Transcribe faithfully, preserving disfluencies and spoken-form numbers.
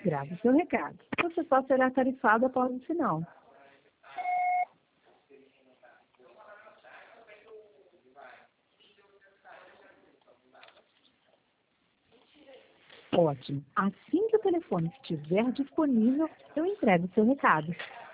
Grave seu recado. Você só será tarifado após o sinal. Ótimo. Assim que o telefone estiver disponível, eu entrego seu recado.